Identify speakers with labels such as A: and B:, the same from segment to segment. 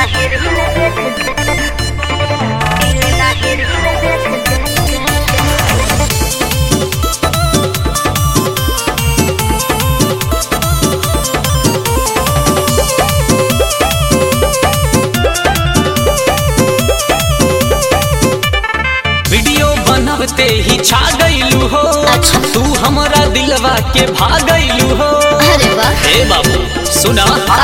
A: बनते ही छा गईलू हो। अच्छा। तू हमारा दिलवा के भागलू हो।
B: अरे वाह।
A: हे बाबू सुना,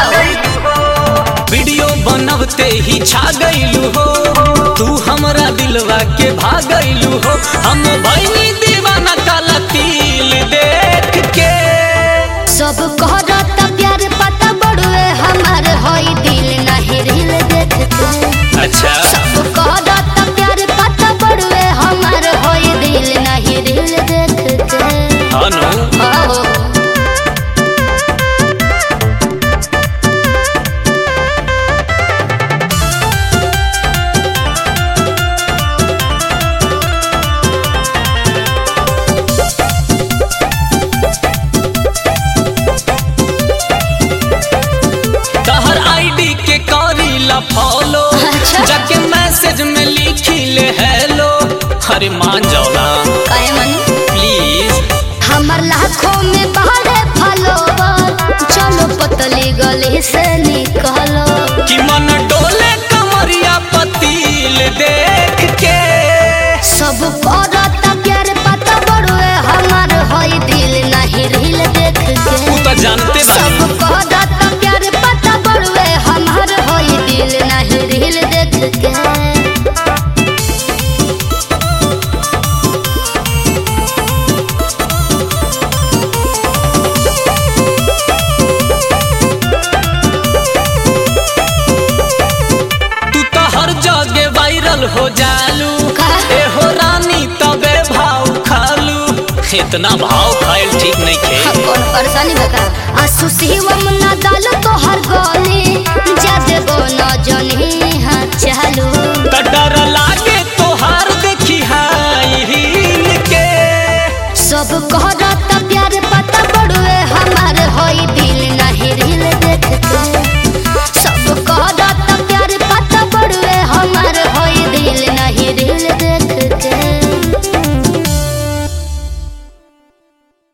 A: वीडियो बनते ही छा गईलू हो। तू हमारा दिलवा के भागलू हो। हम भइनी दीवाना काला तिल देख के।
B: सब कहता प्यार पता बड़ुए हमार होई दिल नहीं रिल देख के।
A: अच्छा।
B: सब कहता प्यार पता बड़ुए हमार होई दिल नहीं रिल देख के।
A: हानो फॉलो। अच्छा। जाके मैसेज में लिखी ले हेलो। अरे मान जाओ ना।
B: काहे मानी?
A: प्लीज।
B: हमर लाखों में बारे फॉलोवर। चलो पतली गली से निकलो।
A: कि मन डोले कमरिया पतील देख के।
B: सब करता प्यार पता बड़ुए हमार होई दिल नहीं रिल देख के।
A: तू तो जानते बा।
B: सब करता प्यार पता बड़ुए हमार होई दिल नहीं रिल देख के।
A: तू तो हर जगह वायरल हो जालू। ए हो रानी तबे भाव खालू। इतना भाव खायल ठीक नहीं खे।
B: कौन परेशानी बता? आंसू शिवम ना डाल तो हर गली। जद गो न जनी हां चालू।
A: डर